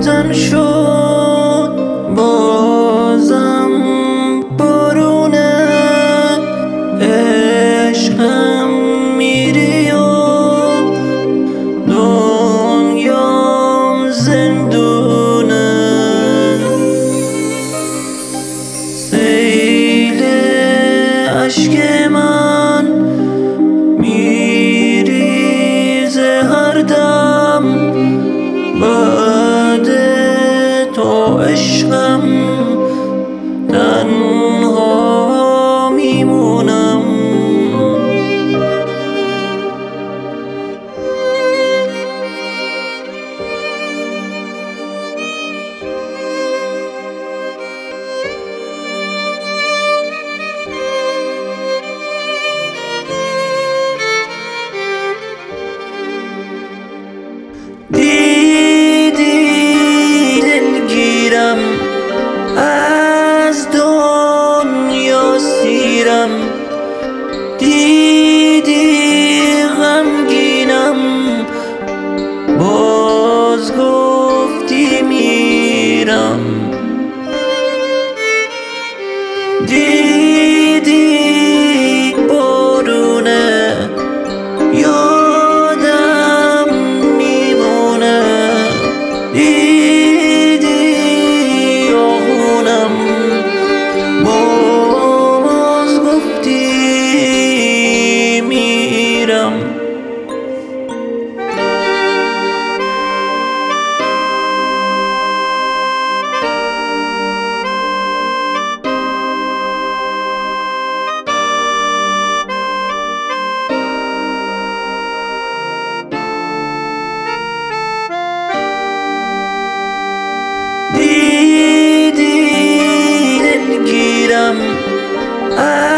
تن شد بازم بارونه، عشقم میری و دنیام زندونه. سیل عشق من میریزه هر دم، بعد تو عشقم تنها میمونم. دیدی دلگیرم از دنیا سیرم، دیدی غمگینم باز گفتی میرم. دیدی بارونه یادم میمونه، دیدی آغونم باز گفتی میرم. دیدی دلگیرم